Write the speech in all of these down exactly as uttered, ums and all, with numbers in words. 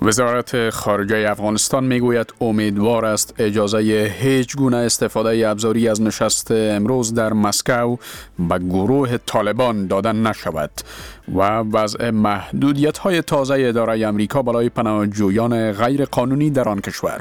وزارت خارجه افغانستان میگوید امیدوار است اجازه هیچ گونه استفاده ابزاری از نشست امروز در مسکو به گروه طالبان داده نشود و وضع محدودیت های تازه اداره امریکا برای پناهجویان غیر قانونی در آن کشور.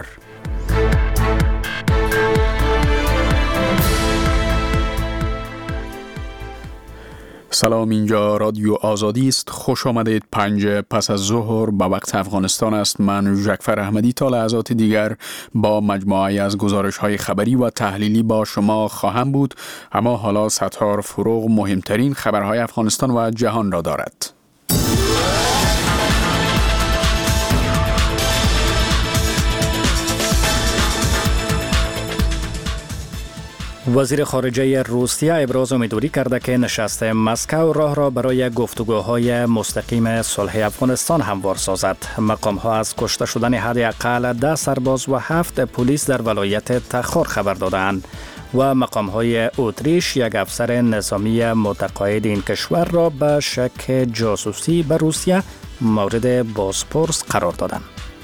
سلام، اینجا رادیو آزادی است. خوش آمدید. پنج پس از ظهر به وقت افغانستان است. من ژکفر احمدی تا لحظات دیگر با مجموعه از گزارش های خبری و تحلیلی با شما خواهم بود، اما حالا ستار فروغ مهمترین خبرهای افغانستان و جهان را دارد. وزیر خارجه روسیه ابراز امیدواری کرده که نشست مسکو راه را برای گفتگوهای مستقیم صلح افغانستان هموار سازد. مقام‌ها از کشته شدن حداقل ده سرباز و هفت پلیس در ولایت تخار خبر دادند و مقام‌های اتریش یک افسر نظامی متقاعد این کشور را به شک جاسوسی به روسیه مورد بازپرس قرار دادند.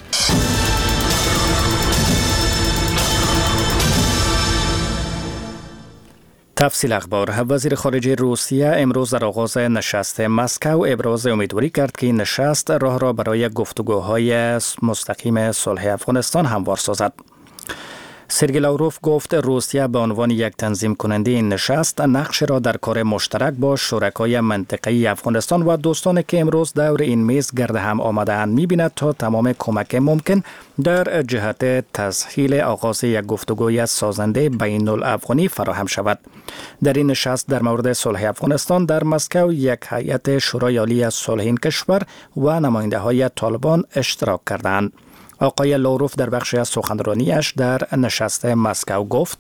تفصیل اخبار. وزیر خارجه روسیه امروز در آغاز نشست مسکو ابراز امیدواری کرد که این نشست راه را برای گفتگوهای مستقیم صلح افغانستان هموار سازد. سرگئی لاوروف گفت روسیه به عنوان یک تنظیم کننده این نشست نقش را در کار مشترک با شرکای منطقه‌ای افغانستان و دوستانی که امروز دور این میز گرد هم آمده‌اند می‌بیند تا تمام کمک ممکن در جهت تسهیل آغاز یک گفتگوی سازنده بین الافغانی فراهم شود. در این نشست در مورد صلح افغانستان در مسکو یک هیئت شورای عالی صلح این کشور و نماینده‌های طالبان اشتراک کردند. آقای لاوروف در بخشی از سخنرانیش در نشست مسکو گفت: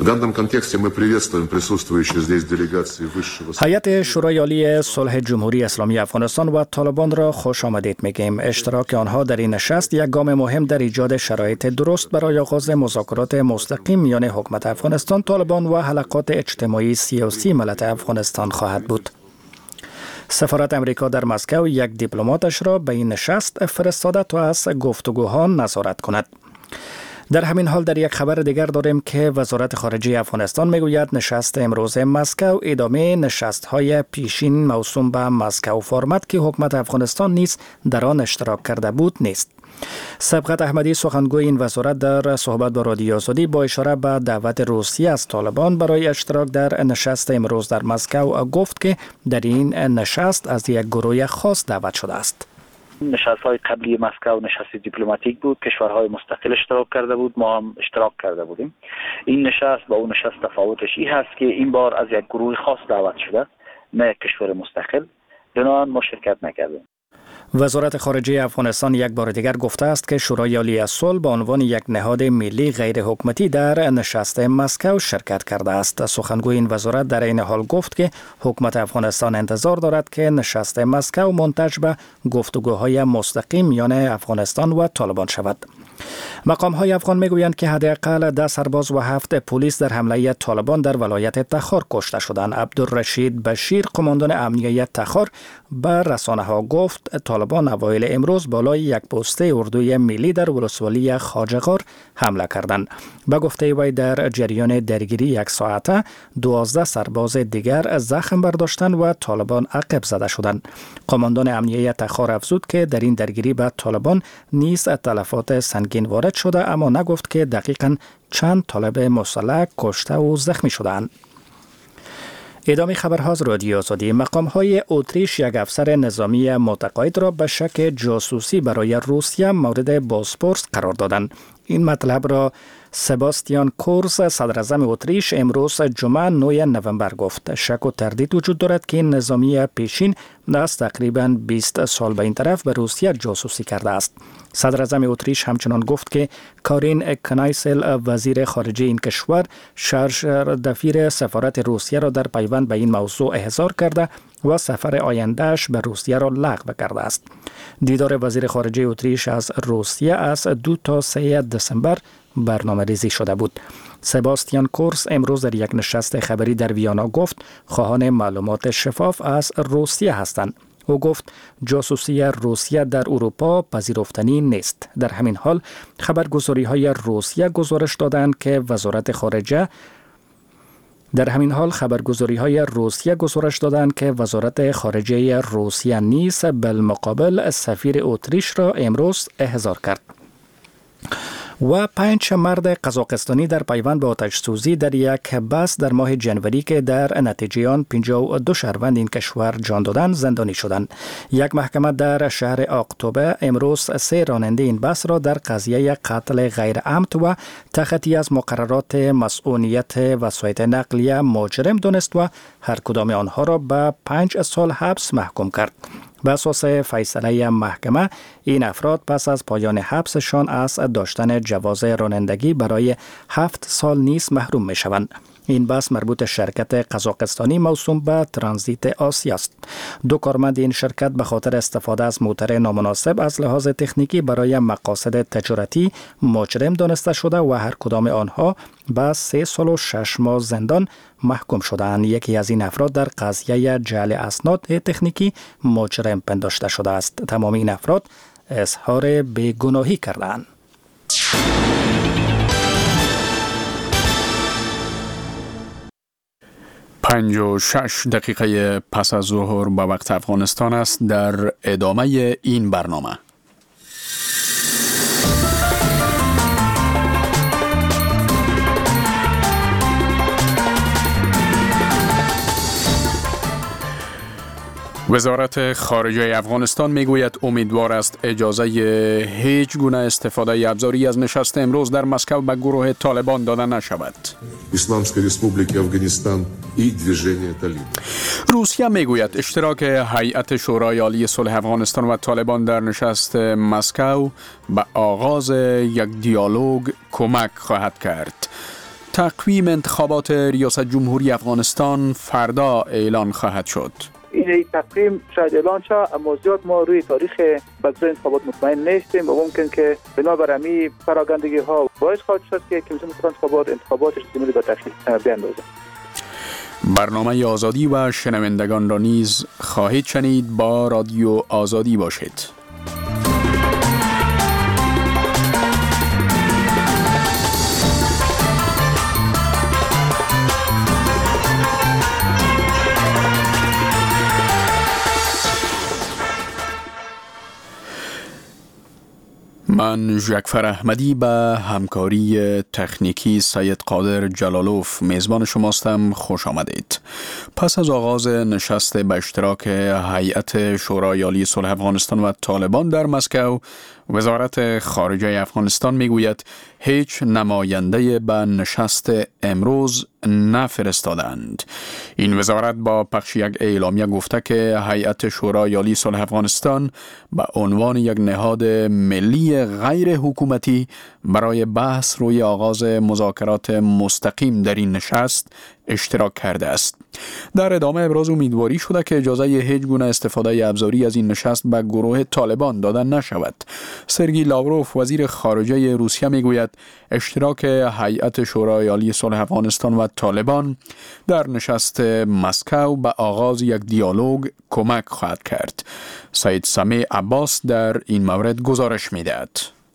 هیئت شورای عالی صلح جمهوری اسلامی افغانستان و طالبان را خوش آمدید میگیم. اشتراک آنها در این نشست یک گام مهم در ایجاد شرایط درست برای آغاز مذاکرات مستقیم میان حکومت افغانستان، طالبان و حلقات اجتماعی سیاسی ملت افغانستان خواهد بود. سفارت امریکا در مسکو یک دیپلماتش را به این نشست فرستاده تا از گفتگوها نظارت کند. در همین حال در یک خبر دیگر داریم که وزارت خارجه افغانستان میگوید نشست امروز مسکو ادامه نشست‌های پیشین موسوم به مسکو فرمت که حکومت افغانستان نیز در آن اشتراک کرده بود نیست. سبقت احمدی سخنگوی این وزارت در صحبت با رادیو آزادی با اشاره به دعوت روسیه از طالبان برای اشتراک در نشست امروز در مسکو گفت که در این نشست از یک گروه خاص دعوت شده است. نشست‌های قبلی مسکو نشست دیپلماتیک بود، کشورهای مستقل اشتراک کرده بود، ما هم اشتراک کرده بودیم. این نشست با اون نشست تفاوتش این هست که این بار از یک گروه خاص دعوت شده، نه کشور مستقل، بنابراین ما شرکت نکردیم. وزارت خارجه افغانستان یک بار دیگر گفته است که شورای عالی صلح به عنوان یک نهاد ملی غیر حکومتی در نشست مسکو شرکت کرده است. سخنگوی این وزارت در این حال گفت که حکومت افغانستان انتظار دارد که نشست مسکو منتج به گفتگوهای مستقیم میان افغانستان و طالبان شود. مقام‌های افغان میگویند که حداقل ده سرباز و هفت پلیس در حمله طالبان در ولایت تخار کشته شدند. عبدالرشید بشیر، قماندان امنیت تخار، به رسانه‌ها گفت طالبان اوایل امروز بالای یک پست اردوی ملی در ولسوالی خواجه‌غار حمله کردند. به گفته وی در جریان درگیری یک ساعته دوازده سرباز دیگر زخم برداشتند و طالبان عقب زده شدند. قماندان امنیت تخار افزود که در این درگیری به طالبان نیز تلفات سنگین وارد شده، اما نگفت که دقیقاً چند طالب مسلح کشته و زخمی شدند. ادامه خبرها از رادیو آزادی. مقام‌های اتریش یک افسر نظامی متقاعد را به شک جاسوسی برای روسیه مورد بازپرس قرار دادند. این مطلب را سباستیان کورز، صدر اعظم اتریش، امروز جمعه نه نوامبر گفت. شک و تردید وجود دارد که این نظامی پیشین از تقریباً بیست سال به این طرف به روسیه جاسوسی کرده است. صدر اعظم اتریش همچنان گفت که کارین کنایسل، وزیر خارجه این کشور، شارژ دفیر سفارت روسیه را در پیوند به این موضوع احضار کرده و سفر آیندهش به روسیه را لغو کرده است. دیدار وزیر خارجه اتریش از روسیه از دو تا سه دسامبر برنامه ریزی شده بود. سباستیان کورس امروز در یک نشست خبری در ویانا گفت خواهان معلومات شفاف از روسیه هستند. او گفت جاسوسی روسیه در اروپا پذیرفتنی نیست. در همین حال خبرگزاری‌های روسیه گزارش دادند که وزارت خارجه در همین حال خبرگزاری‌های روسیه گزارش دادند که وزارت خارجه روسیه نیز بالمقابل سفیر اتریش را امروز احضار کرد. و پنج مرد قزاقستانی در پیوند به آتش سوزی در یک بس در ماه جنوری که در نتیجه آن پنجاه و دو شهروند این کشور جان دادند زندانی شدند. یک محکمه در شهر آقتوبه امروز سه راننده این بس را در قضیه قتل غیر عمد و تخطی از مقررات مسئولیت وسایط نقلیه مجرم دانست و هر کدام آنها را به پنج سال حبس محکوم کرد. به اساس فیصله محکمه این افراد پس از پایان حبسشان از داشتن جواز رانندگی برای هفت سال نیز محروم می شوند. این بس مربوط شرکت قزاقستانی موسوم به ترانزیت آسیا است. دو کارمند این شرکت به خاطر استفاده از موتر نامناسب از لحاظ تکنیکی برای مقاصد تجارتی مجرم دانسته شده و هر کدام آنها به سه سال و شش ماه زندان محکوم شدند. یکی از این افراد در قضیه جعل اسناد تکنیکی مجرم پنداشته شده است. تمام این افراد اظهار بیگناهی کردند. پنج و شش دقیقه پس از ظهر به وقت افغانستان است. در ادامه این برنامه وزارت خارجه افغانستان میگوید امیدوار است اجازه هیچ گونه استفاده ابزاری از نشست امروز در مسکو به گروه طالبان داده نشود. اسلامسکای ریسپوبلیک افغانستان ای движение طالب. روسیه میگوید اشتراک هیئت شورای عالی صلح افغانستان و طالبان در نشست مسکو به آغاز یک دیالوگ کمک خواهد کرد. تقویم انتخابات ریاست جمهوری افغانستان فردا اعلان خواهد شد. این تقویم شاید اعلان شد، اما زیاد ما روی تاریخ بگذار انتخابات مطمئن نیستیم و ممکن که بنابر امی پراگندگی ها باعث خواهد شد که کمیسیون انتخابات انتخاباتش زمینی به تشکیل بیاندازد. برنامه آزادی و شنوندگان را نیز خواهید شنید. با رادیو آزادی باشید. من جعفر احمدی به همکاری تکنیکی سید قادر جلالوف میزبان شماستم. خوش آمدید. پس از آغاز نشست به اشتراک هیئت شورای عالی صلح افغانستان و طالبان در مسکو، وزارت خارجه افغانستان میگوید هیچ نماینده به نشست امروز نفرستادند. این وزارت با پخش یک اعلامیه گفته که هیئت شورای عالی صلح افغانستان به عنوان یک نهاد ملی غیر حکومتی برای بحث روی آغاز مذاکرات مستقیم در این نشست اشتراک کرده است. در ادامه ابراز امیدواری شده که اجازه هیچ گونه استفاده ابزاری از این نشست به گروه طالبان داده نشود. سرگئی لاوروف وزیر خارجه روسیه میگوید اشتراک هیئت شورای عالی صلح افغانستان و طالبان در نشست مسکو به آغاز یک دیالوگ کمک خواهد کرد. سید سمیع عباس در این مورد گزارش میدهد.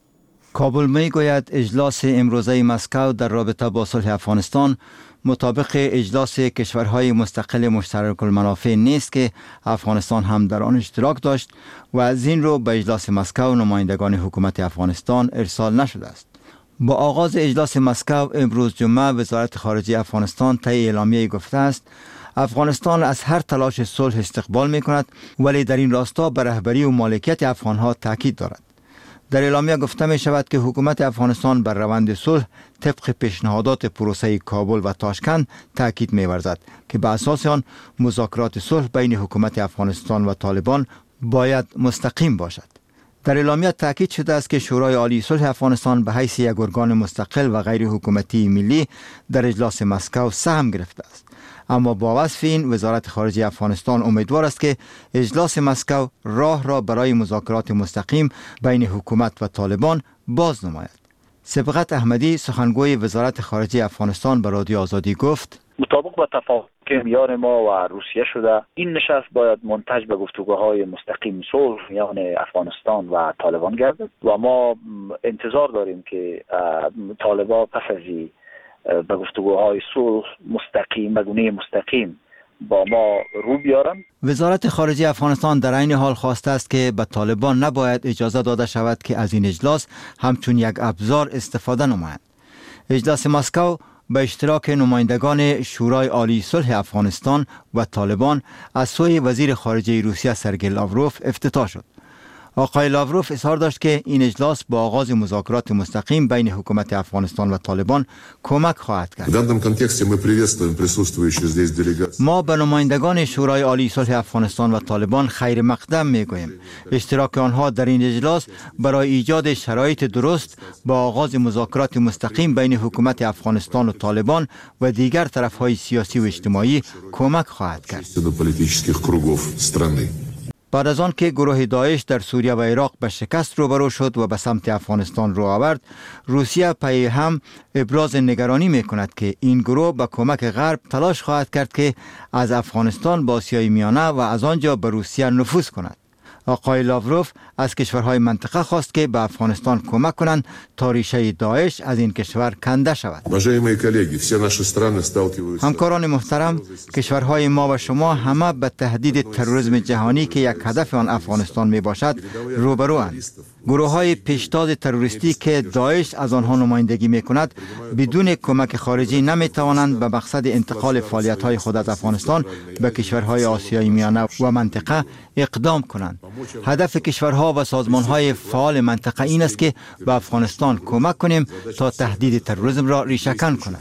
کابل میگوید اجلاس امروزه مسکو در رابطه با صلح افغانستان مطابق اجلاس کشورهای مستقل مشترک المنافع نیست که افغانستان هم در آن اشتراک داشت و از این رو به اجلاس مسکو نمایندگان حکومت افغانستان ارسال نشده است. با آغاز اجلاس مسکو امروز جمعه وزارت خارجه افغانستان طی اعلامیه گفته است افغانستان از هر تلاش صلح استقبال می کند، ولی در این راستا به رهبری و مالکیت افغانها تاکید دارد. در اعلامیه گفته می شود که حکومت افغانستان بر روند صلح طبق پیشنهادات پروسه کابل و تاشکند تاکید می ورزد که به اساس آن مذاکرات صلح بین حکومت افغانستان و طالبان باید مستقیم باشد. در اعلامیه تاکید شده است که شورای عالی صلح افغانستان به حیث یک ارگان مستقل و غیر حکومتی ملی در اجلاس مسکو سهم گرفته است. اما با وصف این وزارت خارجه افغانستان امیدوار است که اجلاس مسکو راه را برای مذاکرات مستقیم بین حکومت و طالبان باز نماید. سبقت احمدی سخنگوی وزارت خارجه افغانستان به رادیو آزادی گفت مطابق با تفاهم که میان ما و روسیه شده. این نشست باید منتج به گفتگوهای مستقیم صلح میان افغانستان و طالبان گردد و ما انتظار داریم که طالبان پس از این به گفتگوهای صلح مستقیم به گونه مستقیم با ما رو بیارن. وزارت خارجه افغانستان در این حال خواسته است که به طالبان نباید اجازه داده شود که از این اجلاس همچون یک ابزار استفاده نمایند. اجلاس مسکو به اشتراک نمایندگان شورای عالی صلح افغانستان و طالبان از سوی وزیر خارجه روسیه سرگئی لاوروف افتتاح شد. آقای لاوروف اظهار داشت که این اجلاس با آغاز مذاکرات مستقیم بین حکومت افغانستان و طالبان کمک خواهد کرد. ما به نمایندگان شورای عالی صلح افغانستان و طالبان خیر مقدم میگوییم. اشتراک آنها در این اجلاس برای ایجاد شرایط درست با آغاز مذاکرات مستقیم بین حکومت افغانستان و طالبان و دیگر طرفهای سیاسی و اجتماعی کمک خواهد کرد. بعد از آن که گروه داعش در سوریه و عراق به شکست روبرو شد و به سمت افغانستان رو آورد، روسیه پی هم ابراز نگرانی می کند که این گروه به کمک غرب تلاش خواهد کرد که از افغانستان به آسیای میانه و از آنجا به روسیه نفوذ کند. آقای لاوروف از کشورهای منطقه خواست که به افغانستان کمک کنند تا ریشه داعش از این کشور کنده شود. همکاران محترم، کشورهای ما و شما همه به تهدید تروریسم جهانی که یک هدف آن افغانستان می باشد روبرو اند. گروه های پیشتاز تروریستی که داعش از آنها نمایندگی می کند بدون کمک خارجی نمی توانند به مقصد انتقال فعالیت های خود از افغانستان به کشورهای آسیای میانه و منطقه اقدام کنند. هدف کشورها و سازمانهای فعال منطقه این است که به افغانستان کمک کنیم تا تهدید تروریسم را ریشه‌کن کند.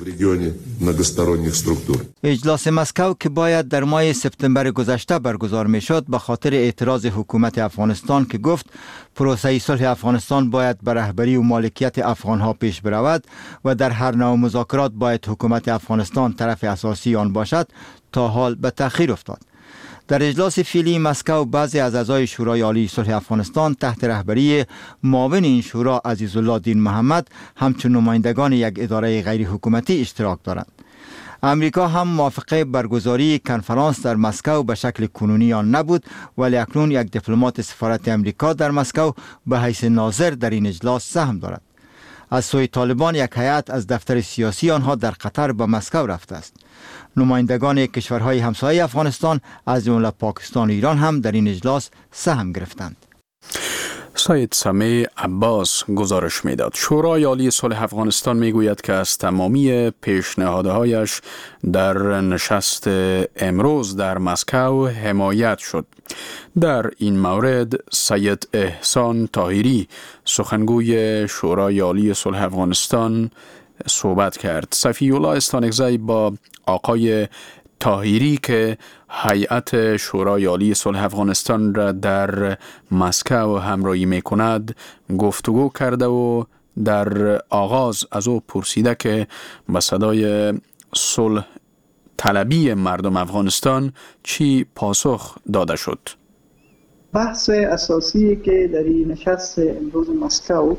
اجلاس مسکو که باید در ماه سپتامبر گذشته برگزار می شد به خاطر اعتراض حکومت افغانستان که گفت پروسه صلح افغانستان باید به رهبری و مالکیت افغانها پیش برود و در هر نوع مذاکرات باید حکومت افغانستان طرف اساسی آن باشد، تا حال به تأخیر افتاد. در اجلاس فعلی مسکو بعضی از اعضای شورای عالی صلح افغانستان تحت رهبری معاون این شورا عزیزالله دین محمد همچون نمایندگان یک اداره غیر حکومتی اشتراک دارند. امریکا هم موافقه برگزاری کنفرانس در مسکو به شکل کنونی آن نبود، ولی اکنون یک دیپلمات سفارت امریکا در مسکو به حیث ناظر در این اجلاس سهم دارد. از سوی طالبان یک هیئت از دفتر سیاسی آنها در قطر به مسکو رفته است. نمایندگان کشورهای همسایه افغانستان از جمله پاکستان و ایران هم در این اجلاس سهم گرفتند. سید سمیع عباس گزارش میداد. شورای عالی صلح افغانستان میگوید که از تمامی پیشنهادهایش در نشست امروز در مسکو حمایت شد. در این مورد سید احسان طاهری سخنگوی شورای عالی صلح افغانستان صحبت کرد. صفی الله استانکزی با آقای طاهری که هیئت شورای عالی صلح افغانستان را در مسکو همراهی می کند گفتگو کرده و در آغاز از او پرسیده که به صدای صلح طلبی مردم افغانستان چی پاسخ داده شد. بحث اساسی که در این نشست امروز مسکو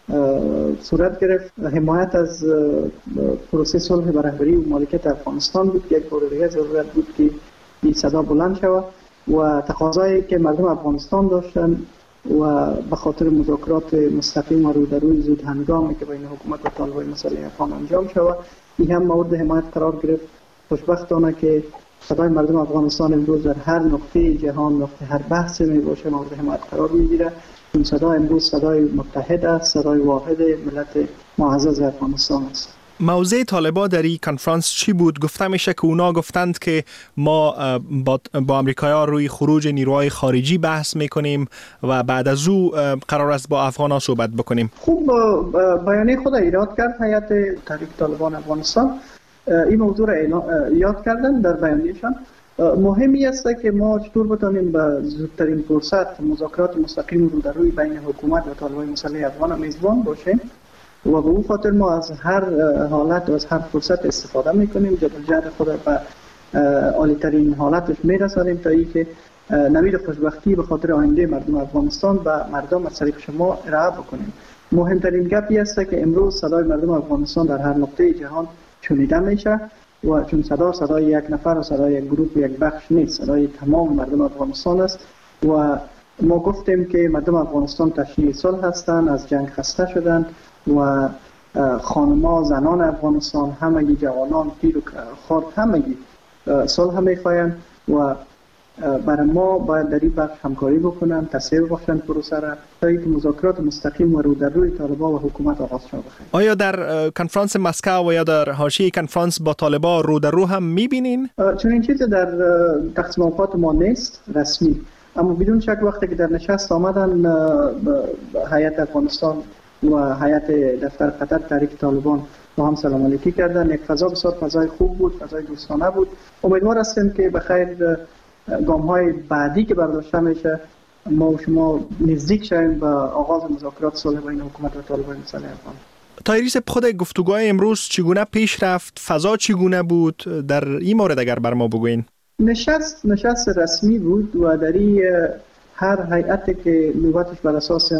صورت گرفت حمایت از پروسه صلح به رهبری و مالکیت افغانستان بود. یک بار دیگه ضرورت بود که این صدا بلند شود و تقاضایی که مردم افغانستان داشتن و به خاطر مذاکرات مستقیم و روی زود هنگامی که بین حکومت و طالبان مسئله افغان انجام شود، این هم مورد حمایت قرار گرفت. خوشبختانه که صدای مردم افغانستان امروز در هر نقطه جهان، نقطه هر بحث می باشه مورد حمایت قرار میگیره. این صدا امروز صدای متحد است، صدای واحد ملت معزز افغانستان است. موضع طالبان در این کنفرانس چی بود؟ گفته میشه که اونا گفتند که ما با, با امریکایی‌ها روی خروج نیروهای خارجی بحث میکنیم و بعد از او قرار است با افغان‌ها صحبت بکنیم. خوب بیانیه خود ایراد کرد هیئت تحریک طالبان افغانستان. این موضوع را یاد کردن در بیانیه‌شان. مهمی است که ما چطور بتانیم به زودترین فرصت مذاکرات مستقیم رو در روی بین حکومت و طالبان مسئله افغان میزبان باشیم و به اون خاطر ما از هر حالت و از هر فرصت استفاده میکنیم، جدوجهد خود به عالی ترین حالتش میرسانیم تا اینکه نوید خوشبختی به خاطر آینده مردم افغانستان و مردم از طریق شما ارائه بکنیم. مهمترین گپی است که امروز صدای مردم افغانستان در هر نقطه جهان شنیده میشه و چون صدا صدای یک نفر و صدای یک گروه یک بخش نیست، صدای تمام مردم افغانستان است و ما گفتیم که مردم افغانستان تشنه صلح هستند، از جنگ خسته شدند و خانما زنان افغانستان همگی جوانان پیر و خرد همگی صلح میخواهند و برای ما باید در این بخش همکاری بکنن، تسهیل بخشن پروسه را تا اینکه مذاکرات مستقیم و رو در روی طالبان و حکومت آغاز شود. آیا در کنفرانس مسکو و یا در حاشیه کنفرانس با طالبان رو در رو هم میبینین؟ چون این چیز در تقسیم اوقات ما نیست رسمی، اما بدون شک وقتی که در نشست آمدن هیئت افغانستان و هیئت دفتر قطر تحریک طالبان با هم سلام علیکی کردن. یک فضا بسیار فضای خوب بود، فضای دوستانه بود. امیدوار هستیم که بخیر گام‌های بعدی که برداشته میشه ما و شما نزدیک شویم به آغاز مذاکرات صلح بین حکومت و طالبان مسئله افغان. طاهری صاحب، خود گفتگوهای امروز چگونه پیش رفت؟ فضا چگونه بود؟ در این مورد اگر بر ما بگوین. نشست نشست رسمی بود و در این هر هیئتی که نوبتش بر اساس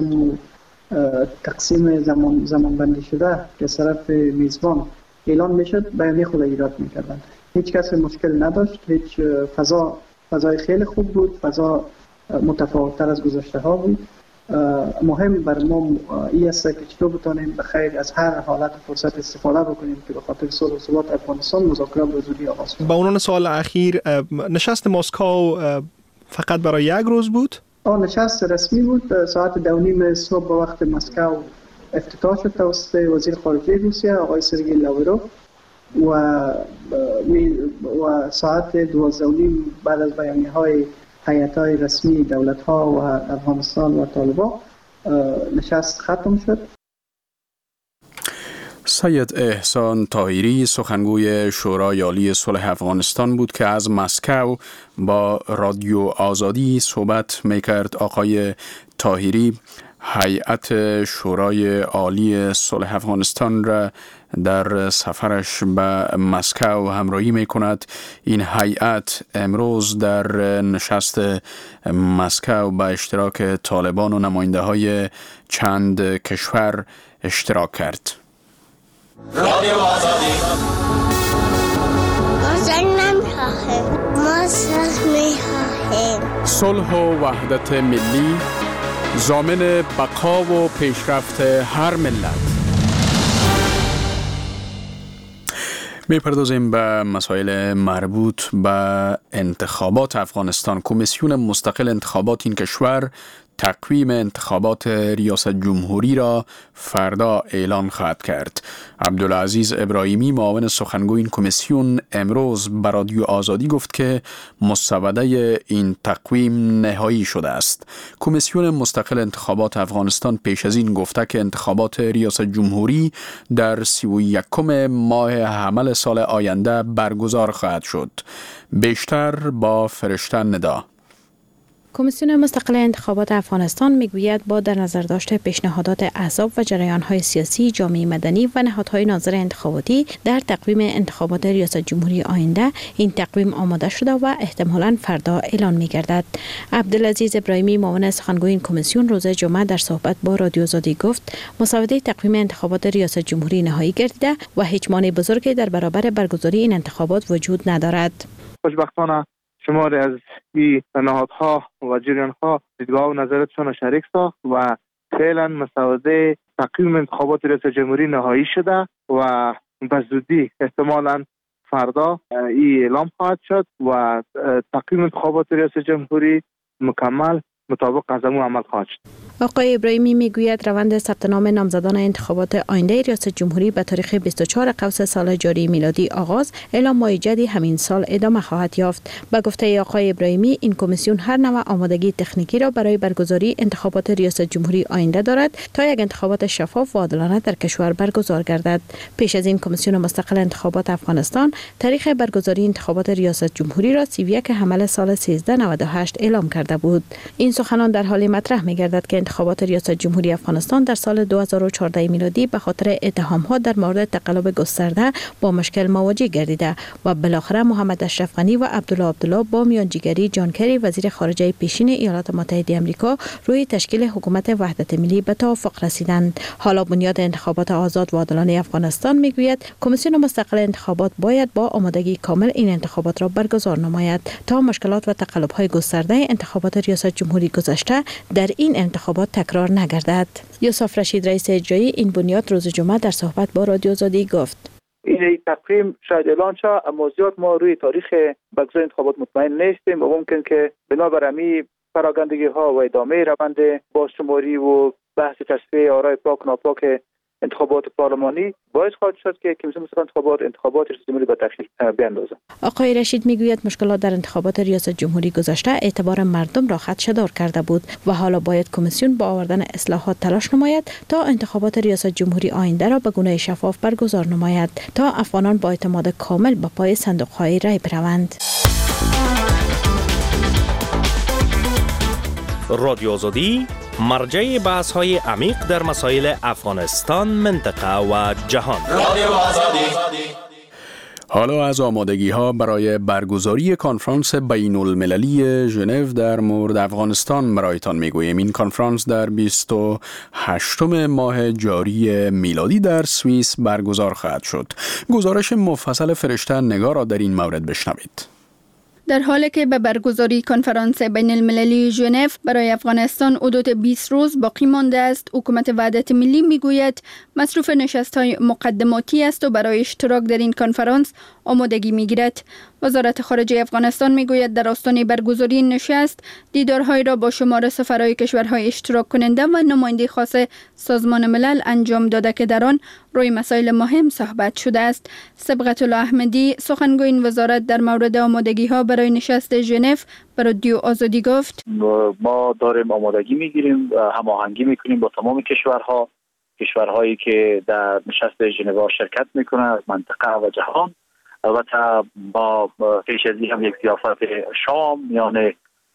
تقسیم زمان زمان بندی شده که از طرف میزبان اعلان میشد بیانیه خود ایراد میکردند. هیچ کس مشکل نداشت، هیچ فضا فضای خیلی خوب بود، فضا متفاوت‌تر از گذشته ها بود. مهم بر ما این است که چطور بتانیم بخیر از هر حالت فرصت استفاده بکنیم که به خاطر صلح و ثبات افغانستان مذاکرات به زودی آغاز شود. با عنوان سوال اخیر، نشست مسکو فقط برای یک روز بود؟ آن نشست رسمی بود، ساعت دو نیم صبح به وقت مسکو افتتاح شد توسط وزیر خارجه روسیه آقای سرگئی لاوروف و و ساعت دوازده و نیم بعد از بیانیه های هیئت‌های رسمی دولت‌ها و افغانستان و طالبان نشست ختم شد. سید احسان طاهری سخنگوی شورای عالی صلح افغانستان بود که از مسکو با رادیو آزادی صحبت میکرد. آقای طاهری هیئت شورای عالی صلح افغانستان را در سفرش به مسکو همراهی می کند. این هیئت امروز در نشست مسکو به اشتراک طالبان و نماینده های چند کشور اشتراک کرد. رادیو آزادی ما جنگ نمیخواهیم، ما صلح میخواهیم. صلح و وحدت ملی ضامن بقا و پیشرفت هر ملت. میپردازیم به مسائل مربوط به انتخابات افغانستان. کمیسیون مستقل انتخابات این کشور تقویم انتخابات ریاست جمهوری را فردا اعلان خواهد کرد. عبدالعزیز ابراهیمی معاون سخنگوی این کمیسیون امروز به رادیو آزادی گفت که مسوده این تقویم نهایی شده است. کمیسیون مستقل انتخابات افغانستان پیش از این گفته که انتخابات ریاست جمهوری در سی و یکم ماه حمل سال آینده برگزار خواهد شد. بیشتر با فرشته ندا. کمیسیون مستقل انتخابات افغانستان میگوید با در نظر داشته پیشنهادات احزاب و جریان‌های سیاسی، جامعه مدنی و نهادهای ناظر انتخاباتی در تقویم انتخابات ریاست جمهوری آینده این تقویم آماده شده و احتمالاً فردا اعلان می‌گردد. عبدالعزیز ابراهیمی معاون سخنگوی این کمیسیون روز جمعه در صحبت با رادیو آزادی گفت مسوده تقویم انتخابات ریاست جمهوری نهایی گردیده و هیچ مانع بزرگی در برابر برگزاری این انتخابات وجود ندارد. خوشبختانه شماری از این نهادها و جریان‌ها دیدگاه و نظراتشان را شریک ساخت و فعلا مسوده تقویم انتخابات ریاست جمهوری نهایی شده و به زودی احتمالاً فردا این اعلام خواهد شد و تقویم انتخابات ریاست جمهوری مکمل مطابق از امو عمل خواهد شد. آقای ابراهیمی میگوید روند ثبت نام نامزدان انتخابات آینده ریاست جمهوری به تاریخ بیست و چهار قوس سال جاری میلادی آغاز الی ماه جدی همین سال ادامه خواهد یافت. به گفته آقای ابراهیمی این کمیسیون هر نوع آمادگی تکنیکی را برای برگزاری انتخابات ریاست جمهوری آینده دارد تا یک انتخابات شفاف و عادلانه در کشور برگزار گردد. پیش از این کمیسیون مستقل انتخابات افغانستان تاریخ برگزاری انتخابات ریاست جمهوری را سی و یک حمل سال سیزده نود و هشت اعلام کرده بود. این سخنان در حال مطرح می‌گردد که انتخابات ریاست جمهوری افغانستان در سال دو هزار و چهارده میلادی به خاطر اتهام‌ها در مورد تقلب گسترده با مشکل مواجه گردیده و بالاخره محمد اشرف غنی و عبدالله عبدالله با میانجیگری جان کری وزیر خارجه پیشین ایالات متحده آمریکا روی تشکیل حکومت وحدت ملی به توافق رسیدند. حالا بنیاد انتخابات آزاد و عادلانه افغانستان میگوید کمیسیون مستقل انتخابات باید با آمادگی کامل این انتخابات را برگزار نماید تا مشکلات و تقلب‌های گسترده انتخابات ریاست جمهوری گذشته در این انتخابات تکرار نگردد. یوسف رشید رئیس اجرایی این بنیاد روز جمعه در صحبت با رادیو آزادی گفت: این تقویم شاید اعلان شد، اما زیاد ما روی تاریخ برگزاری انتخابات مطمئن نیستیم و ممکن که بنابر امی پراگندگی ها و ادامه روند بازشماری و بحث تصفیه آرای پاک ناپاک انتخابات پارلمانی باعث خواهد شد که کمیسیون مستقل انتخابات انتخابات ریاست جمهوری به تخلیه بیاندازد. آقای رشید میگوید مشکلات در انتخابات ریاست جمهوری گذشته اعتبار مردم را خدشه‌دار کرده بود و حالا باید کمیسیون با آوردن اصلاحات تلاش نماید تا انتخابات ریاست جمهوری آینده را به گونه شفاف برگزار نماید تا افغانان با اعتماد کامل به پای صندوق‌های رای بروند. رادیو آزادی مرجع بحث های عمیق در مسائل افغانستان، منطقه و جهان. رادیو آزادی. حالا از آمادگی ها برای برگزاری کنفرانس بین المللی ژنو در مورد افغانستان برایتان میگوییم. این کنفرانس در بیست و هشتم ماه جاری میلادی در سوئیس برگزار خواهد شد. گزارش مفصل فرشته نگار را در این مورد بشنوید. در حالی که به برگزاری کنفرانس بین المللی ژنو برای افغانستان حدود بیست روز باقی مانده است، حکومت وحدت ملی میگوید مصروف نشست‌های مقدماتی است و برای اشتراک در این کنفرانس آمادگی میگیرد. وزارت خارجه افغانستان میگوید در آستانه برگزاری این نشست دیدارهای را با شمار سفرهای کشورهای اشتراک کننده و نماینده خاص سازمان ملل انجام داده که در آن روی مسائل مهم صحبت شده است. صبغت الله احمدی سخنگوی این وزارت در مورد آمادگی ها برای نشست ژنو به رادیو آزادی گفت: ما داریم آمادگی میگیریم، هماهنگی میکنیم با تمام کشورها کشورهایی که در نشست ژنو شرکت میکنن از منطقه و جهان. البته با پیش از این هم یک ضیافت شام میان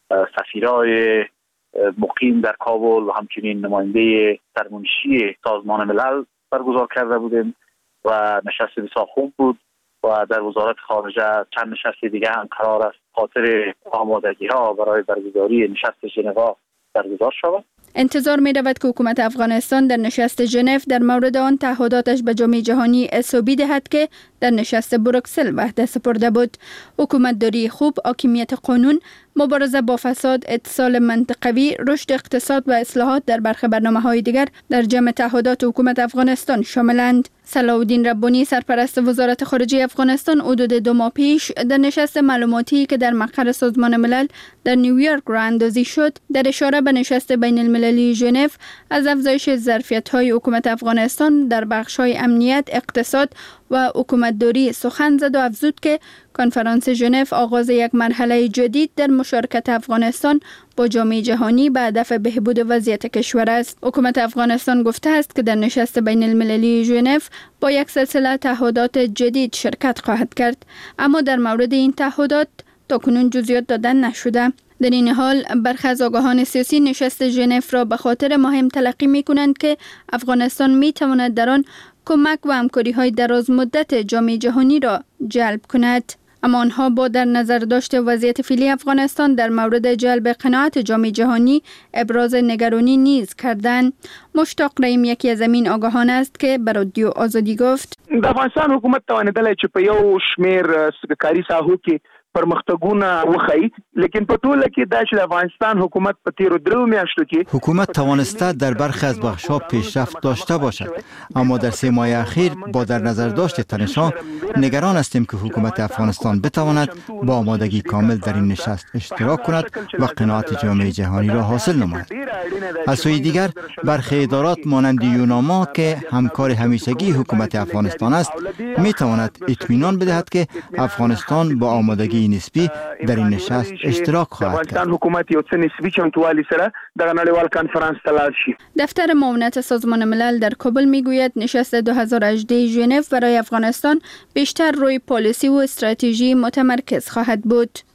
سفیرای مقیم در کابل و همچنین نماینده سرمنشی سازمان ملل برگزار کرده بودیم و نشست بسیار خوب بود و در وزارت خارجه چند نشست دیگه هم قرار است خاطر آمادگی ها برای برگزاری نشست ژنو برگزار شود. انتظار می رود که حکومت افغانستان در نشست ژنو در مورد آن تعهداتش به جامعه جهانی اصابی دهد که در نشست بروکسل وحده سپرده بود. حکومت داری خوب، حاکمیت قانون، مبارزه با فساد، اتصال منطقوی، رشد اقتصاد و اصلاحات در برخی برنامه‌های دیگر در جمع تعهدات حکومت افغانستان شاملند. صلاح الدین ربانی سرپرست وزارت خارجه افغانستان حدود دو ماه پیش در نشست معلوماتی که در مقر سازمان ملل در نیویورک راه اندازی شد در اشاره به نشست بین المللی ژنو از افزایش ظرفیت‌های حکومت افغانستان در بخش‌های امنیت، اقتصاد و حکومتداری سخن زد و افزود که کنفرانس ژنو آغاز یک مرحله جدید در مشارکت افغانستان با جامعه جهانی به هدف بهبود وضعیت کشور است. حکومت افغانستان گفته است که در نشست بین المللی ژنو با یک سلسله تعهدات جدید شرکت خواهد کرد، اما در مورد این تعهدات تاکنون جزئیات دادن نشده. در این حال برخی از آگاهان سیاسی نشست ژنو را به خاطر مهم تلقی می کنند که افغانستان می تواند در آن کمک و همکاری های دراز مدت جامعه جهانی را جلب کند. اما آنها با در نظر داشت وضعیت فعلی افغانستان در مورد جلب قناعت جامعه جهانی ابراز نگرانی نیز کردند. مشتاق رحیم یکی از این آگاهان است که به رادیو آزادی گفت: د افغانستان حکومت توانیدلی چې په یو شمیر کاري ساحو کې پرمختګونه وخی، لیکن په ټوله کې د افغانستان حکومت په تیرو درو میاشتو کې حکومت توانسته در برخی از بخش‌ها پیشرفت داشته باشد، اما در سه ماه اخیر با در نظر داشت تنش‌ها نگران هستیم که حکومت افغانستان بتواند با آمادگی کامل در این نشست اشتراک کند و قناعت جامعه جهانی را حاصل نماید. از سوی دیگر برخی ادارات مانند یوناما که همکار همیشگی حکومت افغانستان است میتواند اطمینان بدهد که افغانستان با آمادگی نسبی در این نشست اشتراک خواهد کرد. حکومت یو څه نسبی چمتووالی سره دغه نړیوال کانفرنس ته لاړ شي. دفتر معاونت سازمان ملل در کابل میگوید نشست دو هزار و هجده ژنو برای افغانستان بیشتر روی پالیسی و استراتژی متمرکز خواهد بود.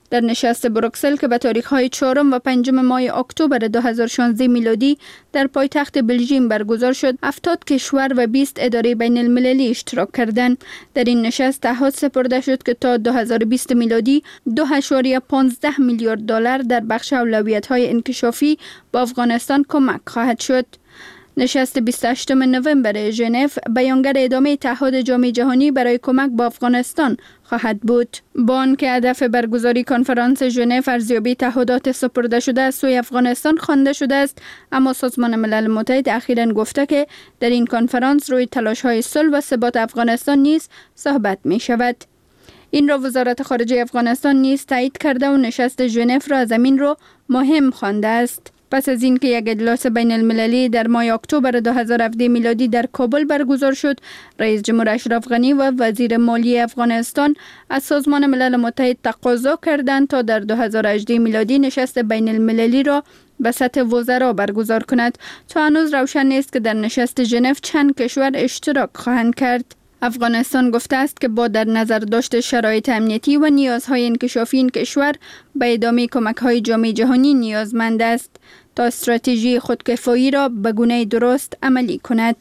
در نشست بروکسل که به تاریخ‌های چهارم و پنجم ماه اکتبر دو هزار و شانزده میلادی در پایتخت بلژیم برگزار شد، هفتاد کشور و بیست اداره بین المللی اشتراک کردند. در این نشست تعهد سپرده شد که تا دو هزار و بیست میلادی دو اشاریه پانزده میلیارد دلار در بخش اولویت‌های انکشافی با افغانستان کمک خواهد شد. نشست بیست و هشتم نوامبر ژنو بیانگر ادامه تعهد جام جهانی برای کمک با افغانستان خواهد بود. با آنکه هدف برگزاری کنفرانس ژنو ارزیابی تعهدات سپرده شده از سوی افغانستان خوانده شده است، اما سازمان ملل متحد اخیراً گفته که در این کنفرانس روی تلاش‌های صلح و ثبات افغانستان نیز صحبت می شود. این را وزارت خارجه افغانستان نیز تایید کرده و نشست ژنو را زمین رو مهم خوانده است. پس از اینکه یک اجلاس بین المللی در ماه اکتبر دو هزار و هفده میلادی در کابل برگزار شد، رئیس جمهور اشرف غنی و وزیر مالی افغانستان از سازمان ملل متحد تقاضا کردند تا در دو هزار و هجده میلادی نشست بین المللی را به سطح وزرا برگزار کند. تا هنوز روشن نیست که در نشست ژنو چند کشور اشتراک خواهند کرد. افغانستان گفته است که با در نظر داشت شرایط امنیتی و نیازهای انکشافی این کشور به ادامه کمک‌های جام جهانی نیازمند است تا استراتژی خودکفایی را به گونه درست عملی کند.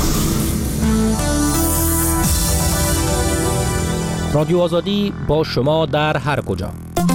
رادیو آزادی با شما در هر کجا.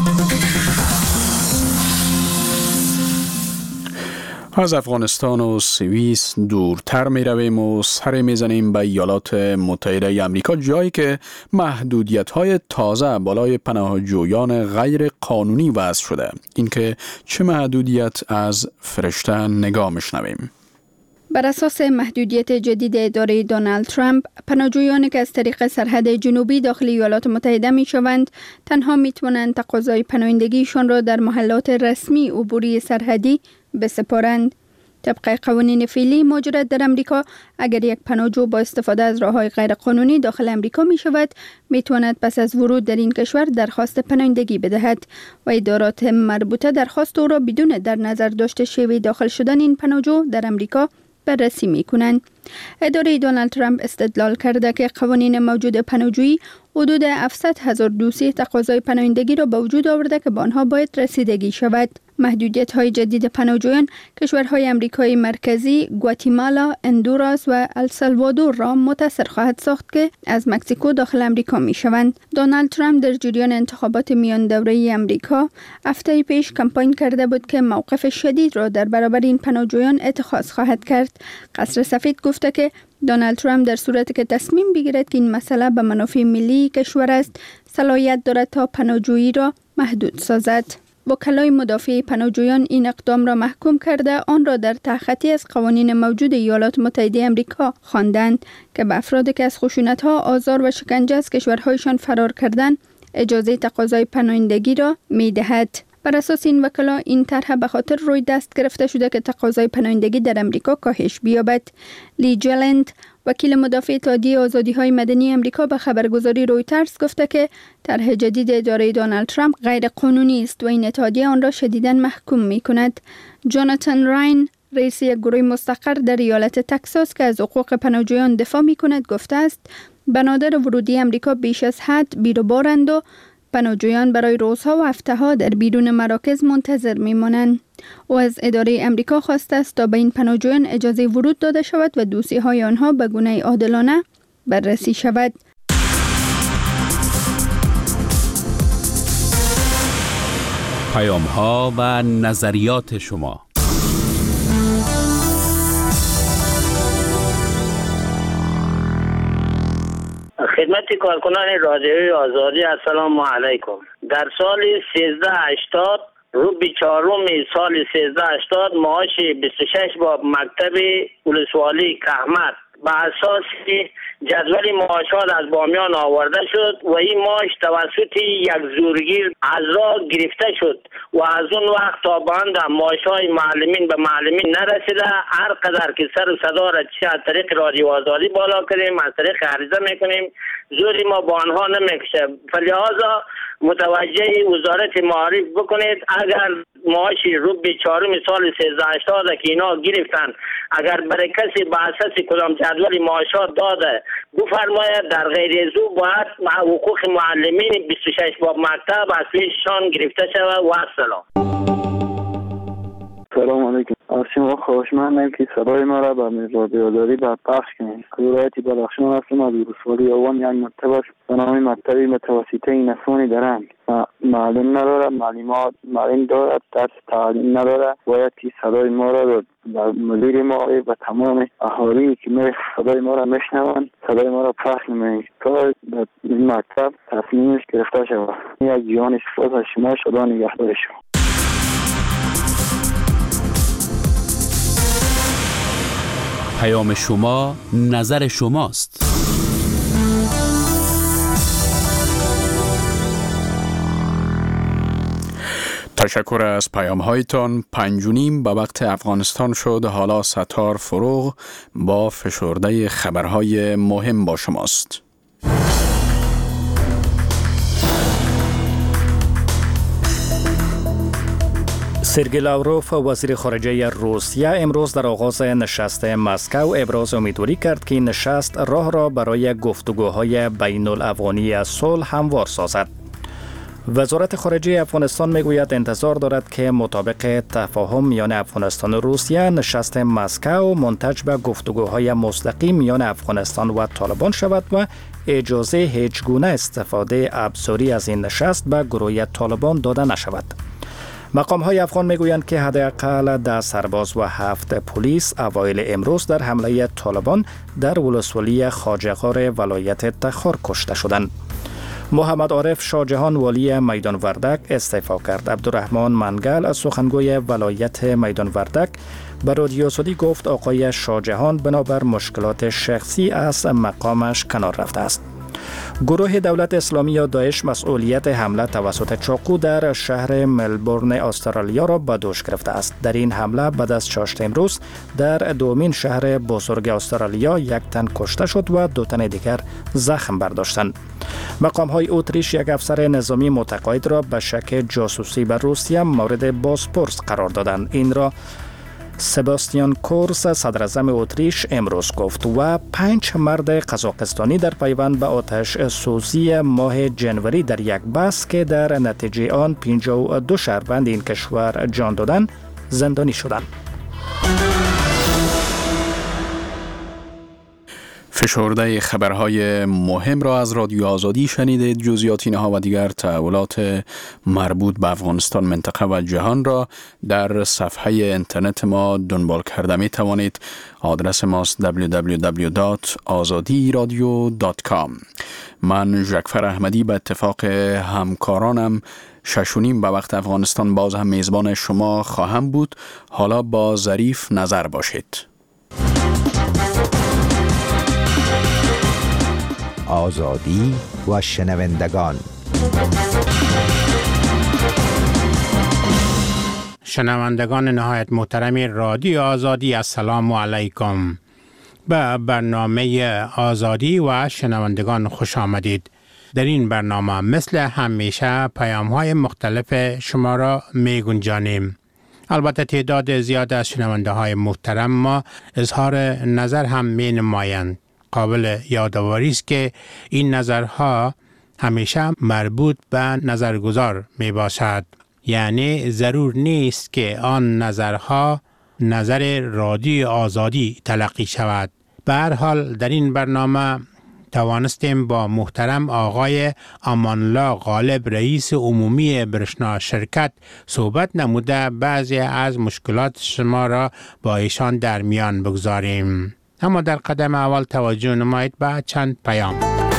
از افغانستان و سوئیس دورتر می رویم و سر می زنیم به ایالات متحده آمریکا، جایی که محدودیت های تازه بالای پناهجویان غیر قانونی وضع شده. اینکه چه محدودیت از فرشته نگاه میشنویم. بر اساس محدودیت جدید اداره دونالد ترامپ، پناهجویانی که از طریق سرحد جنوبی داخل ایالات متحده می شوند تنها می توانند تقاضای پناهندگیشان را در محلات رسمی عبوری سرحدی بسپارند. طبق قوانین فعلی موجود در امریکا، اگر یک پناهجو با استفاده از راه‌های غیرقانونی داخل امریکا می شود، می تواند پس از ورود در این کشور درخواست پناهندگی بدهد و ادارات مربوطه درخواست او را بدون در نظر داشته شیوه داخل شدن این پناهجو در امریکا بررسی می کنند. اداره دونالد ترامپ استدلال کرده که قوانین موجود پناهجویی حدود هفتصد هزار دوسیه تقاضای پناهندگی را به وجود آورده که به آنها باید رسیدگی شود. محدودیت های جدید پناهجویان کشورهای امریکای مرکزی، گواتیمالا، اندوراس و السالوادور را متاثر خواهد ساخت که از مکزیکو داخل امریکا می شوند. دونالد ترامپ در جریان انتخابات میان دوره‌ای امریکا هفته پیش کمپاین کرده بود که موقف شدید را در برابر این پناهجویان اتخاذ خواهد کرد. قصر سفید گفته که دونالد ترامپ در صورتی که تصمیم بگیرد که این مسئله به منافع ملی کشور است، صلاحیت دارد تا پناهجویی را محدود سازد. وکلای مدافع پناهجویان این اقدام را محکوم کرده آن را در تخطی از قوانین موجود ایالات متحده آمریکا خواندند که به افرادی که از خشونت‌ها، آزار و شکنجه از کشورهایشان فرار کردند اجازه تقاضای پناهندگی را می‌دهد. بر اساس این وکلا، این طرح به خاطر روی دست گرفته شده که تقاضای پناهندگی در امریکا کاهش بیابد. لی جلند، وکیل مدافع اتحادیه آزادی‌های مدنی امریکا، به خبرگزاری رویترز گفته که طرح جدید اداره دونالد ترامپ غیر قانونی است و این اتحادیه آن را شدیداً محکوم می‌کند. جاناتان راین، رئیس یک گروه مستقر در ایالت تکساس که از حقوق پناهجویان دفاع می‌کند، گفته است بنادر ورودی امریکا بیش از حد بیروبارند و پناهجویان برای روزها و هفته‌ها در بیرون مراکز منتظر می‌مانند. او از اداره امریکا خواسته است تا به این پناهجویان اجازه ورود داده شود و دوسیه‌های آنها به گونه عادلانه بررسی شود. پیام‌ها و نظریات شما. خدمت کارکنان رادیوی آزادی، السلام علیکم. در سال سیزده هشتاد، رو به چهارم سال سیزده هشتاد، معاش بیست و شش با مکتب ولسوالی کهمت به اساس جدول معاشات از بامیان آورده شد و این معاش توسط یک زورگیر از راه گرفته شد و از اون وقت تا به آن معاشهای معلمین به معلمین نرسیده. هر قدر که سر و صدا را چه از طریق رادیو آزادی بالا کنیم، از طریق عریضه میکنیم، زوری ما با آنها نمیکشه. فلهذا متوجه وزارت معارف بکنید. اگر معاش روب چهارم سال سیزده هشتاد که اینا گرفتن اگر برای کسی به اساس کدام جدول معاشات داده بفرماید، در غیر از او باید حقوق معلمین بیست و شش باب مکتب از پیششان گرفته شود. و السلام. سلام علیکم. آرشیم و خوشمندم که صدای ما را به رادیو آزادی به پخش کنید. ولایت بدخشان هستم، از ولسوالی آوان یک مکتب است به نام مکتب متوسطه نسوانی درنگ. معلم نداره، معلومات معلم دارد، درس تعلیم نداره. باید که صدای ما را به مدیر ما و تمام اهالی که می صدای ما را میشنوند صدای ما را پخش نمایید تا این مکتب تصمیمش گرفته شود. یک جان سپاس از شما. خدا نگهدار شما. پیام شما نظر شماست. تشکر از پیام هایتان. پنج و نیم به وقت افغانستان شد. حالا ستار فروغ با فشرده خبرهای مهم با شماست. سرگئی لاوروف وزیر خارجه روسیه امروز در آغاز نشست مسکو ابراز امیدواری کرد که این نشست راه را برای گفتگوهای بین الافغانی صلح هموار سازد. وزارت خارجه افغانستان میگوید انتظار دارد که مطابق تفاهم میان افغانستان و روسیه نشست مسکو منتج به گفتگوهای مستقیم میان افغانستان و طالبان شود و اجازه هیچ گونه استفاده ابزاری از این نشست به گروه طالبان داده نشود. مقام های افغان میگویند که حداقل ده سرباز و هفت پلیس اوایل امروز در حمله طالبان در ولسوالی خواجه‌غار ولایت تخار کشته شدند. محمد عارف شاهجهان والی میدان وردک استعفا کرد. عبدالرحمن منگل سخنگوی ولایت میدان وردک به رادیو آزادی گفت آقای شاهجهان بنابر مشکلات شخصی از مقامش کنار رفته است. گروه دولت اسلامی یا داعش مسئولیت حمله توسط چاقو در شهر ملبورن استرالیا را به دوش گرفته است. در این حمله بعد از چاشت امروز در دومین شهر بزرگ استرالیا یک تن کشته شد و دو تن دیگر زخم برداشتند. مقام های اتریش یک افسر نظامی متقاعد را به شک جاسوسی به روسیه مورد بازپرس قرار دادند. این را سباستیان کورس صدر اعظم اتریش امروز گفت و پنج مرد قزاقستانی در پیوند به آتش سوزی ماه جنوری در یک بس که در نتیجه آن پنجاه و دو شهروند این کشور جان دادند زندانی شدند. فشرده خبرهای مهم را از رادیو آزادی شنیدید. جزئیات اینها و دیگر تحولات مربوط به افغانستان، منطقه و جهان را در صفحه اینترنت ما دنبال کرده می توانید. آدرس ماست دبلیو دبلیو دبلیو دات آزادی رادیو دات کام. من ژکفر احمدی به اتفاق همکارانم ششونیم به وقت افغانستان باز هم میزبان شما خواهم بود. حالا با ظریف نظر باشید. آزادی و شنوندگان. شنوندگان نهایت محترم رادیو آزادی، السلام علیکم. به برنامه آزادی و شنوندگان خوش آمدید. در این برنامه مثل همیشه پیام های مختلف شما را می گنجانیم. البته تعداد زیاد از شنونده های محترم ما اظهار نظر هم می نمایند. قابل یادآوری است که این نظرها همیشه مربوط به نظرگزار می باشد. یعنی ضرور نیست که آن نظرها نظر رادیو آزادی تلقی شود. به هر حال در این برنامه توانستیم با محترم آقای امان‌الله غالب رئیس عمومی برشنا شرکت صحبت نموده بعضی از مشکلات شما را با ایشان در میان بگذاریم. اما در قدم اول توجه نمایید به چند پیام.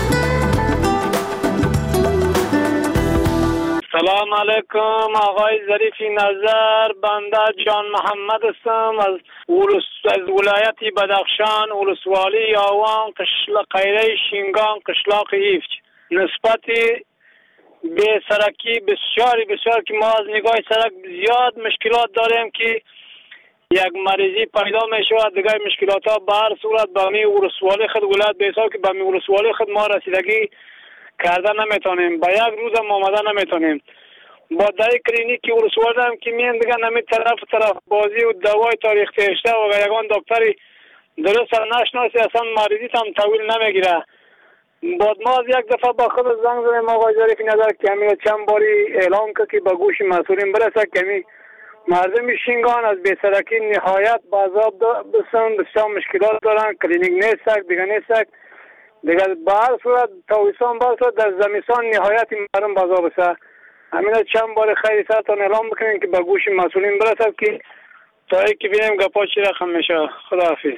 سلام علیکم آقای ظریفی نظر. بنده جان محمد هستم از ولس از ولایت بدخشان، ولسوالی یاوان، قشلا قیره شینگان، قشلاق ایفچ. نسبت به سرکی بسیاری بسیار که ما از نگاه سرک زیاد مشکلات داریم که یک مریضی پیدا می شود. دیگه مشکلات ها به هر صورت به می ولسوالی خود ولایت به حساب که به می ولسوالی خود ما رسیدگی کرده نمیتونیم، با یک روز هم آمده نمیتونیم. با دای کلینیک که ورسوادم که میان دیگه نمی طرف طرف بازی و دوای تاریخ تشته و یگان دکتری درست نشناسی اصلا مریضیت هم طویل نمیگیره. بعد ما از یک دفعه با خود زنگ زدیم آقای ظریف نظر که همین چند باری اعلام که که به گوش مسئولین برسه که همین مردم شینگان از بی‌سرکی نهایت با عذاب بسن، بسیار مشکلات دارن، کلینیک نیستک دیگه نیستک دیگه به هر صورت تاویسان برسه در زمستان نهایت مردم با عذاب بسه. همین چند بار خیلی سرتان اعلام بکنین که به گوش مسئولین برسد که تا ای که بینیم گپا چی رقم میشه. خداحافظ.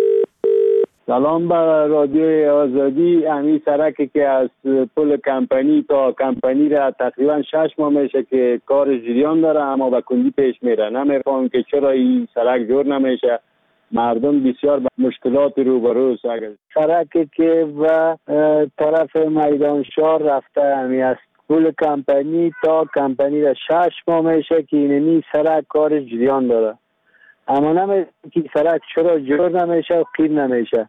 سلام بر رادیوی آزادی. امی سرکی که از پل کمپانی تا کمپانی را تقریبا شش ماه میشه که کار جریان داره اما به کندی پیش میره. نمیفهمم که چرا این سرک جور نمیشه. مردم بسیار به مشکلات روبرو است. سرکی که و طرف میدان شهر رفته امی از پل کمپانی تا کمپانی را شش ماه میشه که اینمی سرک کار جریان داره اما نمیشه که سرک چرا جور نمیشه و قیر نمیشه.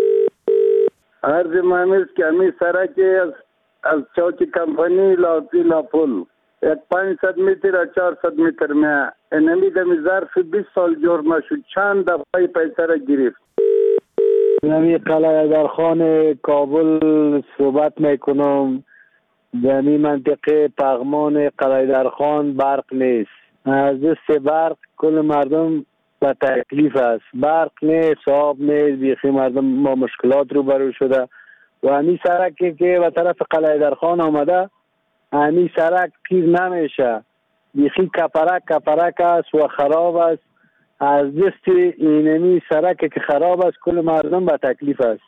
عرض مهمیز که همی سرکی از از چوک کمپانی لاتی لاپول یک پانصد متر و چهارصد متر میه اینمی دمی ظرف بیست سال جور نشد. چند دفعه پیسه را گرفت. اینمی قلعه در خان کابل صحبت میکنم. در این منطقه پغمان قلعه در خان برق نیست. از دست برق کل مردم با تکلیف است. برق نیست، آب نیست، بیخی مردم ما مشکلات رو برو شده و همی سرکی که به طرف قلعه در خان آمده همی سرک پیر نمیشه. بیخی کپرک کپرک است و خراب است. از دست اینمی سرکی که خراب است کل مردم با تکلیف است.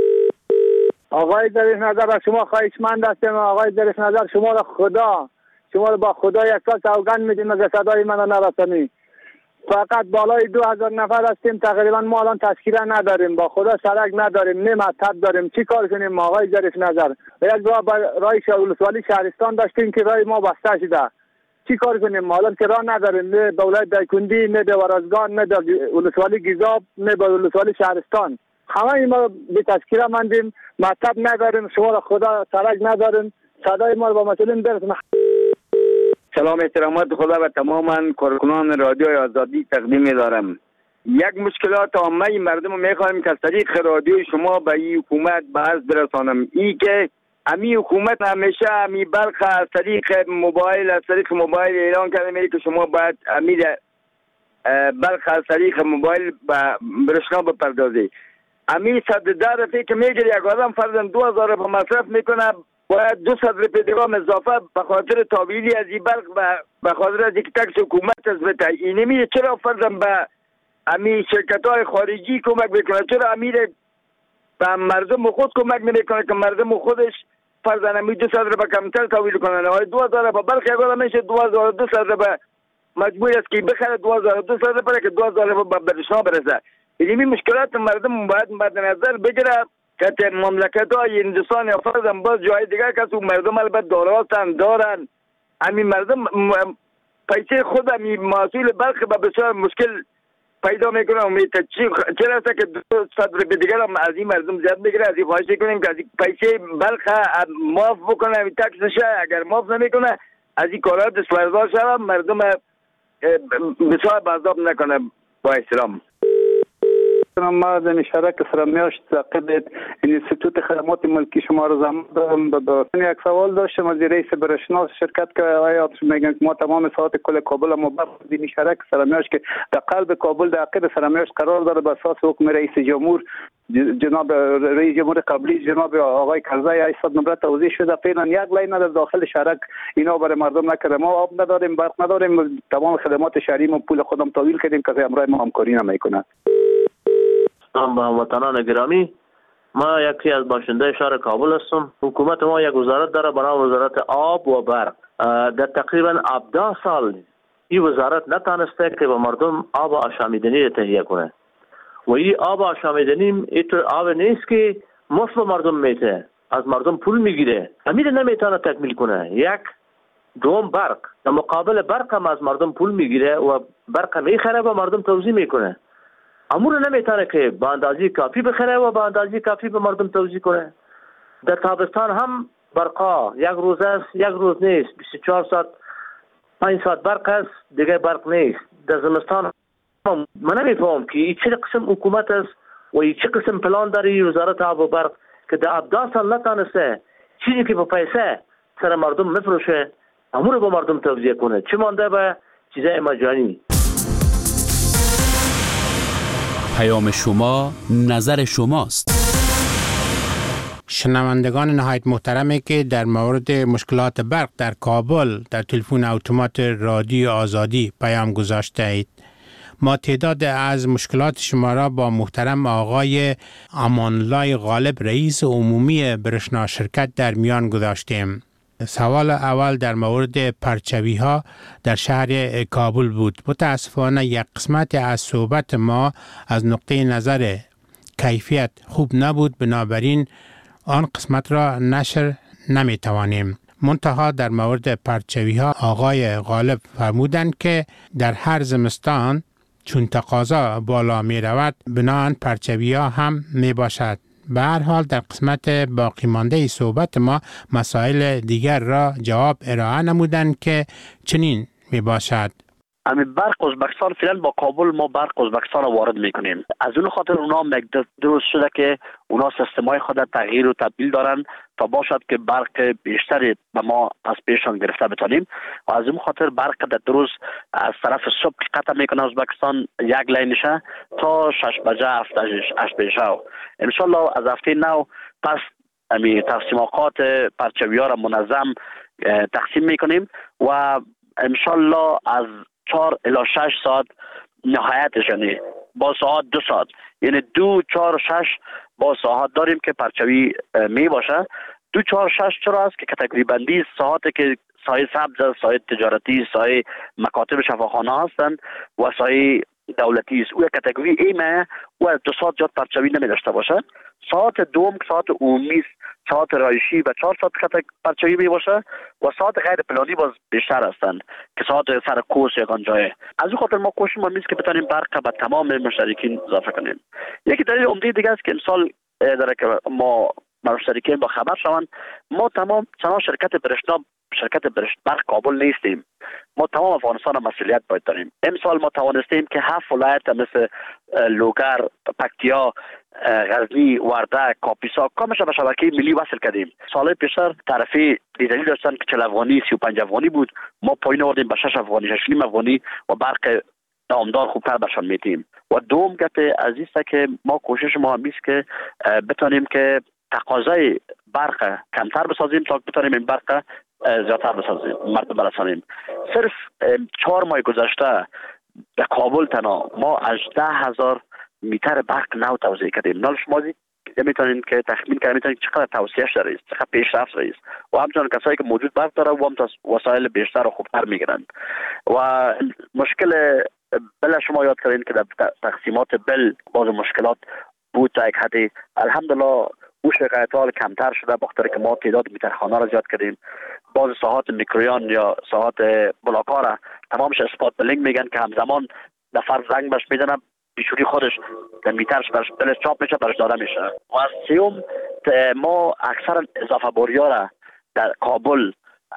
آقای ظریف نظر از شما خواهشمند هستیم. آقای ظریف نظر شما را خدا شما را با خدا یک سال سوگند میدیم اگه صدای من نرسانی. فقط بالای دو هزار نفر هستیم. تقریبا ما الان تذکره نداریم. با خدا سرک نداریم. نه مطب داریم. چی کار کنیم آقای ظریف نظر؟ یک راه راه ولسوالی شهرستان داشتیم که راه ما بسته شده. چی کار کنیم الان که راه نداریم؟ نه به ولایت دایکندی، نه به ورزگان، نه به ولسوالی گیزاب، نه به ولسوالی شهرستان. همه ما به تذکره مندیم. مطب نداریم. شما را خدا سرک نداریم. صدای ما با مسئولین برسونه. سلام احترامات خدا و تماما کارکنان رادیوی آزادی تقدیم دارم. یک مشکلات عامه مردم میخوایم که از طریق رادیوی شما به این حکومت بحث برسانم. ای که امی حکومت همیشه امی بلخ از طریق موبایل از طریق موبایل اعلان کرده میگه که شما باید امی بلخ از طریق موبایل به برشنا بپردازی. امی صد ده رفیه که میگه یک آدم فرضاً دو هزار روپیه مصرف میکنه باید دو صد روپیه دیگه اضافه به خاطر تابعیلی از این بلخ به خاطر از یک تکس حکومت از بته. اینمی چرا فرضاً به امی شرکت های خارجی کمک میکنه؟ چرا امیر به مردم خود کمک نمیکنه که مردم خودش فرضاً امی دو صد روپیه کمتر تحویل کنه؟ آیا دو هزار روپیه بلخ یک آدم میشه دو هزار دو صد روپیه مجبور است که بخره دو هزار دو صد روپیه که دو هزار روپیه به برشنا برسه. اینمی مشکلات مردم باید مد نظر بگیره که مملکت های هندوستان یا فرضاً باز جای دیگر که تو مردم البته داراتن دارن امی مردم پیسه خود امی محصول بلخ به بسیار مشکل پیدا میکنه. امید چرا است که دو صد روپیه دیگر هم از این مردم زیاد بگیره. از این خواهش کنیم که از این پیسه بلخ معاف بکنه امی تکسشه. اگر معاف نمیکنه از این کارات دستوردار شده مردم بسیار بازداب نکنه. با احترام. ما در شرک سرمیاشت عقد انستیتوت خدمات ملکی شما رو زمان دارم. به یک سوال داشتم از رئیس برشنا شرکت که آیا میگن ما تمام ساعت کل کابل ما بخود این شرک سرمیاشت که در قلب کابل در عقد سرمیاشت قرار داره به اساس حکم رئیس جمهور جناب رئیس جمهور قبلی جناب آقای کرزی هشتصد نمره توضیح شده. فعلا یک لین در داخل شرک اینا برای مردم نکرده. ما آب نداریم، برق نداریم، تمام خدمات شهری ما پول خودم تحویل کردیم که امروز ما همکاری نمیکنه. با هموطنان گرامی، ما یکی از باشنده شهر کابل هستم. حکومت ما یک وزارت داره به نام وزارت آب و برق. در تقریبا هفده سال این وزارت نتانسته که به مردم آب آشامیدنی تهیه کنه و این آب آشامیدنی اینطور آب نیست که مفت به مردم میته، از مردم پول میگیره. امیر نمیتونه تکمیل کنه. یک دوم برق، در مقابل برق هم از مردم پول میگیره و برق میخره به مردم توزیع میکنه. امور نمیتونه که به اندازه کافی بخره و به اندازه کافی به مردم توزیع کنه. در تابستان هم برقا یک روز است یک روز نیست، بیست و چهار ساعت پنج ساعت برق است دیگه برق نیست. در زمستان من نمیفهم که این چه قسم حکومت است و این چه قسم پلان داری وزارت آب و برق که در هفده سال نتانسته چیزی که با پیسه سر مردم مفروشه امور رو با مردم توزیع کنه، چه مانده به چیزای مجانی. پیام شما نظر شماست. شنوندگان نهایت محترمی که در مورد مشکلات برق در کابل در تلفن اتومات رادیو آزادی پیام گذاشته اید. ما تعداد از مشکلات شما را با محترم آقای امانالله غالب رئیس عمومی برشنا شرکت در میان گذاشتیم. سوال اول در مورد پرچوی ها در شهر کابل بود. متاسفانه یک قسمت از صحبت ما از نقطه نظر کیفیت خوب نبود، بنابراین آن قسمت را نشر نمی توانیم. منتها در مورد پرچوی ها آقای غالب فرمودند که در هر زمستان چون تقاضا بالا می رود بناهن پرچوی ها هم می باشد. به هر حال در قسمت باقی مانده صحبت ما مسائل دیگر را جواب ارائه نمودند که چنین می باشد. همین برق ازبکستان فعلا با کابل ما برق ازبکستان رو وارد میکنیم. از اون خاطر اونا درست شده که اونا سیستمای خود تغییر و تبدیل دارن تا باشد که برق بیشتری به ما از پیشان گرفته بتانیم و از اون خاطر برق در درست از طرف صبح قطع میکنه ازبکستان یک لینشه تا شش بجه هفت بجه. انشالله از هفته نو پس امی تقسیمات پرچوی ها را منظم تقسیم میکنیم و انشالله از چهار الی شش ساعت نهایتش، یعنی با ساعت دو ساعت، یعنی دو چهار شش با ساعت داریم که پرچوی می باشه. دو چهار شش چرا است که کاتگوری بندی ساعتی که سایه سبز، سایه تجارتی، سایه مکاتب شفاخانه هستند و سایه دولتی است. او کاتگوری ایمه و دو ساعت جات پرچوی نمی داشته باشه. ساعت دوم ساعت عمومی، ساعت رایشی و چهار ساعت خط پرچوی می باشه و ساعت غیر پلانی باز بیشتر هستند که ساعت سر کوس یکان جایه. از اون خاطر ما کوشش ما میست که بتانیم برق به تمام مشترکین اضافه کنیم. یکی دلیل عمده دیگه است که امسال داره که ما مشترکین با خبر شوند. ما تمام چنان شرکت برشنا شرکت برشت برق کابل نیستیم. ما تمام افغانستان مسئولیت باید داریم. امسال ما توانستیم که هفت ولایت مثل لوگر، پکتیا، غزنی، وردک، کاپیسا کامش به شبکه ملی وصل کردیم. سال پیشتر طرفی دیزلی داشتن که چهل افغانی سی و پنج افغانی بود، ما پایین آوردیم به شش افغانی، شش نیم افغانی و برق دامدار خوبتر برشان میدیم. و دوم گپ عزیز است که ما کوشش ما همیست که بتانیم که تقاضای برق کمتر بسازیم تا بتانیم این برق زیادتر بسازیم، مردم برسانیم. صرف چهار ماه گذشته در کابل تنها ما هجده هزار میتر برق نو توزیع کردیم. نال شما میتونید که تخمین کنید میتونید چقدر توسعهش داره است، چقدر پیشرفت داره است و همچنان کسایی که موجود برق داره و هم وسایل بیشتر و خوبتر میگیرند. و مشکل بل شما یاد کردین که در تقسیمات بل باز مشکلات بود تا یک حدی. الحمدلله او شکایت ها کمتر شده بخاطر که ما تعداد میترخانه را زیاد کردیم. باز ساعات میکرویان یا ساعات بلاکا را تمامش اسپات بلینگ میگن که همزمان در فرض زنگ بهش میزنه بیشوری خودش در میترش برش بلش چاپ میشه برش داده میشه. و از سیوم ما اکثر اضافه بوریا را در کابل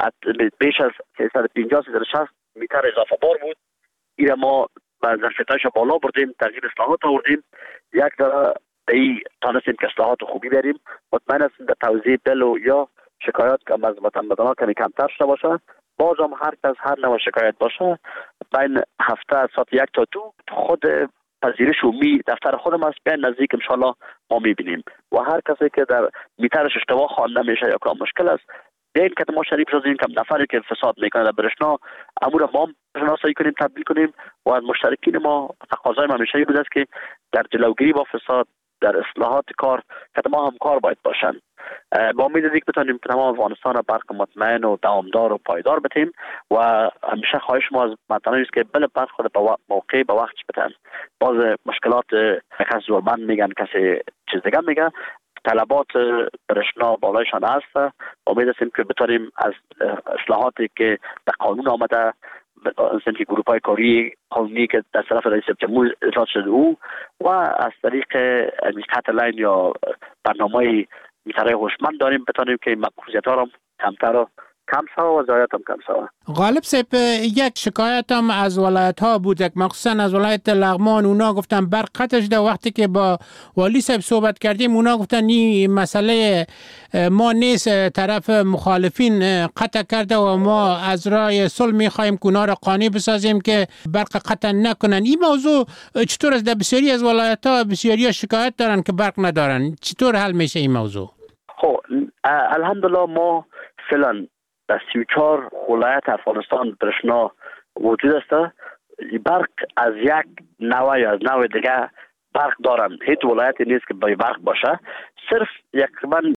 بیش از سیصد و پنجاه تا شصت میتر اضافه بار بود. این ما ظرفیتش بالا بردیم، تغییر اصلاحات آوردیم. یک داره ای تانستیم که اصلاحات خوبی بریم. مطمئن هستیم در توزیع بل و یا شکایات که از وطنبداران کمی کمتر شده باشه. باز هم هر کس هر نوع شکایت باشه بین هفته ساعت یک تا دو خود پذیرش عمومی دفتر خودم است بین نزدیک انشالله ما میبینیم و هر کسی که در میترش اشتباه خوانده میشه یا کام مشکل است این که ما شریف بسازیم کم نفری که فساد میکنه در برشنا امور ما شناسایی کنیم، تبدیل کنیم و از مشترکین ما تقاضای ما همیشه بوده است که در جلوگیری با فساد در اصلاحات کار که ما همکار باید باشن. با امید دیگه بتونیم تمام افغانستان برق مطمئن و دوامدار و پایدار بتیم و همیشه خواهش ما از مردمان است که بل برق خود به موقع به وقتش بدن. باز مشکلات کسی زورمند میگن، کسی چیز دیگه میگه، طلبات برشنا بالایشان هست. امید هستیم که بتونیم از اصلاحاتی که در قانون آمده مثل که گروه های کاری قانونی که در طرف رئیس جمهور اجرا شده او و از طریق خط لاین یا برنامه طرح هوشمند داریم بتانیم که این مقصودیت ها رو کمتر و کم سوا و ضایعات هم کم سوا. غالب صاحب یک شکایت هم از ولایت ها بود، مخصوصا از ولایت لغمان. اونا گفتن برق قطع شده. وقتی که با والی صاحب صحبت کردیم اونا گفتن این مسئله ما نیست، طرف مخالفین قطع کرده و ما از راه صلح میخوایم که اونا را قانع بسازیم که برق قطع نکنن. این موضوع چطور است؟ در بسیاری از ولایت ها بسیاری شکایت دارن که برق ندارن. چطور حل میشه این موضوع؟ خب الحمدلله ما فعلا در سی و چهار ولایت افغانستان برشنا وجود است. برق از یک نوع یا از نوع دیگه برق دارن. هیچ ولایتی نیست که با برق باشه. صرف یک من